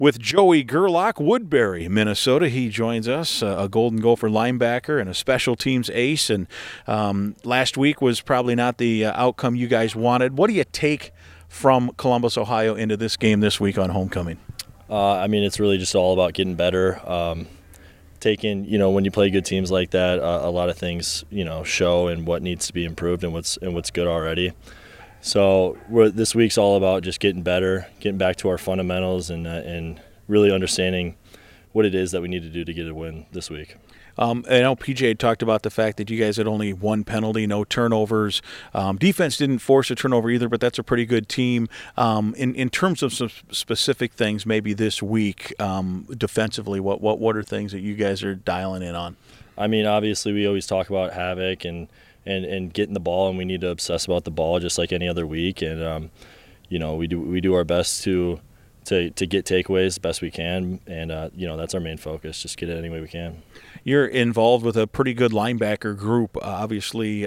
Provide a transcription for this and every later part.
with Joey Gerlach, Woodbury, Minnesota. He joins us, a Golden Gopher linebacker and a special teams ace. And last week was probably not the outcome you guys wanted. What do you take from Columbus, Ohio into this game this week on homecoming? It's really just all about getting better. When you play good teams like that, a lot of things, show and what needs to be improved and what's good already. So this week's all about just getting better, getting back to our fundamentals, and really understanding what it is that we need to do to get a win this week. I know PJ had talked about the fact that you guys had only one penalty, no turnovers. Defense didn't force a turnover either, but that's a pretty good team. In terms of some specific things, maybe this week, defensively, what are things that you guys are dialing in on? Obviously we always talk about havoc and getting the ball, and we need to obsess about the ball just like any other week. And we do our best to get takeaways the best we can, and that's our main focus. Just get it any way we can. You're involved with a pretty good linebacker group. Obviously,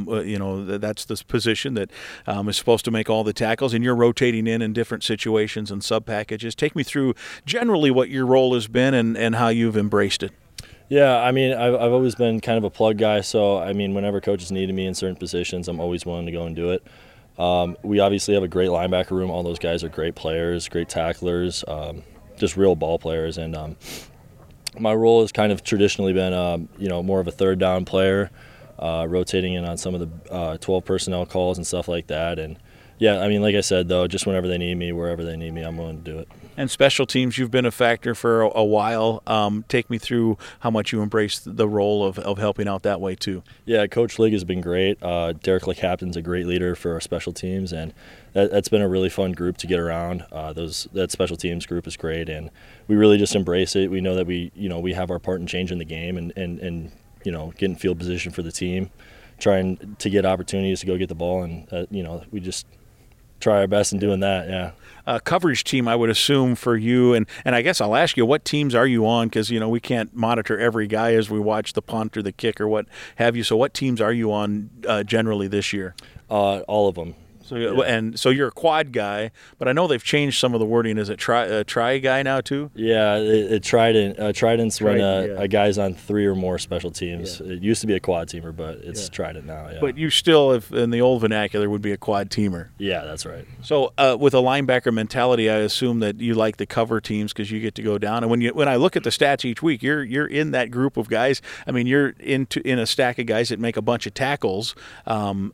that's the position that is supposed to make all the tackles, and you're rotating in different situations and sub packages. Take me through generally what your role has been and how you've embraced it. Yeah, I've always been kind of a plug guy, so whenever coaches needed me in certain positions, I'm always willing to go and do it. We obviously have a great linebacker room. All those guys are great players, great tacklers, just real ball players. And my role has kind of traditionally been, more of a third down player, rotating in on some of the 12 personnel calls and stuff like that. And yeah, like I said, though, just whenever they need me, wherever they need me, I'm willing to do it. And special teams, you've been a factor for a while. Take me through how much you embrace the role of helping out that way, too. Yeah, Coach Ligg has been great. Derek LeCaptain's a great leader for our special teams, and that's been a really fun group to get around. That special teams group is great, and we really just embrace it. We know that we have our part in changing the game and getting field position for the team, trying to get opportunities to go get the ball, and we just try our best in doing that, yeah. Coverage team, I would assume, for you, and I guess I'll ask you, what teams are you on? Because, we can't monitor every guy as we watch the punt or the kick or what have you. So what teams are you on generally this year? All of them. So you're a quad guy, but I know they've changed some of the wording. Is it try guy now too? Yeah, Trident's when a guy's on 3 or more special teams. Yeah. It used to be a quad teamer, but it's Trident now. Yeah. But you still, if in the old vernacular, would be a quad teamer. Yeah, that's right. So with a linebacker mentality, I assume that you like the cover teams because you get to go down. And when I look at the stats each week, you're in that group of guys. You're in a stack of guys that make a bunch of tackles, and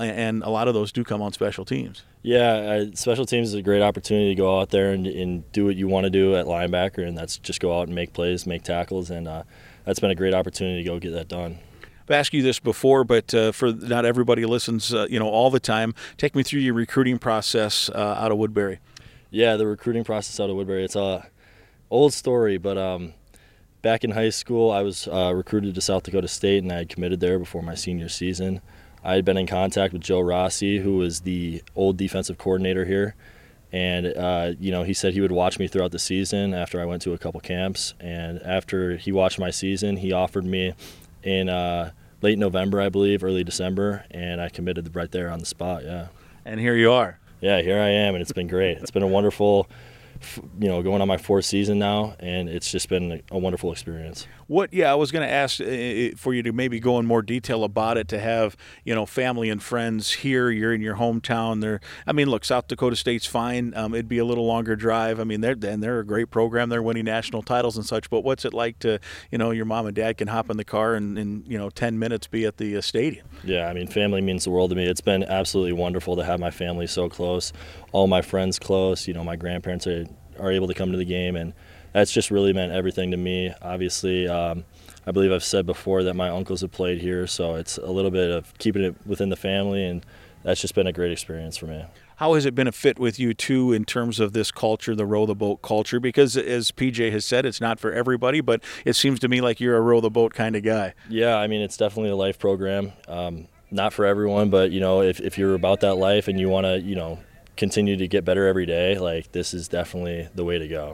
a lot of those do come on special teams. Yeah, special teams is a great opportunity to go out there and do what you want to do at linebacker, and that's just go out and make plays, make tackles, and that's been a great opportunity to go get that done. I've asked you this before, but for not everybody listens, all the time. Take me through your recruiting process out of Woodbury. Yeah, the recruiting process out of Woodbury, it's a old story, but back in high school, I was recruited to South Dakota State, and I had committed there before my senior season. I had been in contact with Joe Rossi, who was the old defensive coordinator here, and he said he would watch me throughout the season after I went to a couple camps. And after he watched my season, he offered me in late November, I believe, early December, and I committed right there on the spot. Yeah. And here you are. Yeah, here I am, and it's been great. It's been a wonderful, going on my 4th season now, and it's just been a wonderful experience. I was going to ask for you to maybe go in more detail about it, to have, family and friends here. You're in your hometown. Look, South Dakota State's fine. It'd be a little longer drive. They're a great program. They're winning national titles and such, but what's it like to, your mom and dad can hop in the car and in 10 minutes be at the stadium? Yeah, family means the world to me. It's been absolutely wonderful to have my family so close, all my friends close. My grandparents are able to come to the game, and that's just really meant everything to me. Obviously, I believe I've said before that my uncles have played here, so it's a little bit of keeping it within the family, and that's just been a great experience for me. How has it been a fit with you, too, in terms of this culture, the row the boat culture? Because, as PJ has said, it's not for everybody, but it seems to me like you're a row the boat kind of guy. Yeah, it's definitely a life program. Not for everyone, but, if you're about that life and you want to, continue to get better every day, this is definitely the way to go.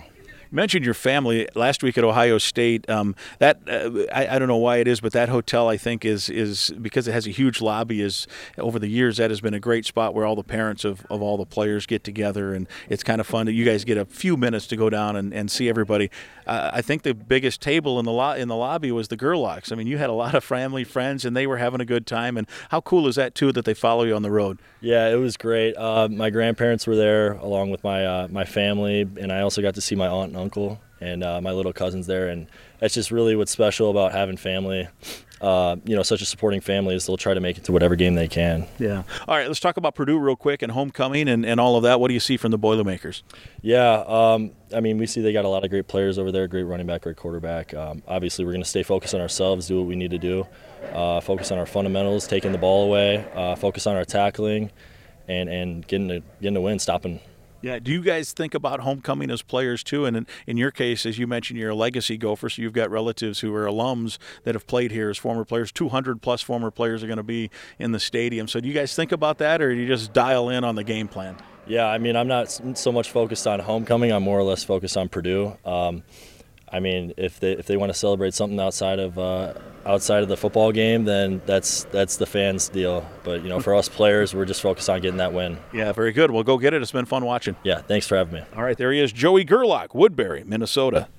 mentioned your family last week at Ohio State. I don't know why it is, but that hotel I think is because it has a huge lobby. Is over the years that has been a great spot where all the parents of all the players get together, and it's kind of fun that you guys get a few minutes to go down and see everybody. I think the biggest table in the lobby was the Gerlachs. I mean, you had a lot of family friends, and they were having a good time. And how cool is that too that they follow you on the road? Yeah, it was great. My grandparents were there along with my family, and I also got to see my aunt and uncle and my little cousins there. And that's just really what's special about having family. Such a supporting family is they'll try to make it to whatever game they can. Yeah. All right, let's talk about Purdue real quick and homecoming and all of that. What do you see from the Boilermakers? Yeah, we see they got a lot of great players over there, great running back, great quarterback. Obviously, we're going to stay focused on ourselves, do what we need to do, focus on our fundamentals, taking the ball away, focus on our tackling, and getting a win, stopping. Yeah. Do you guys think about homecoming as players too? And in your case, as you mentioned, you're a legacy Gopher, so you've got relatives who are alums that have played here as former players. 200-plus former players are going to be in the stadium. So do you guys think about that, or do you just dial in on the game plan? Yeah, I'm not so much focused on homecoming. I'm more or less focused on Purdue. If they want to celebrate something outside of the football game, then that's the fans' deal. But for us players, we're just focused on getting that win. Yeah, very good. Well, go get it. It's been fun watching. Yeah, thanks for having me. All right, there he is, Joey Gerlach, Woodbury, Minnesota.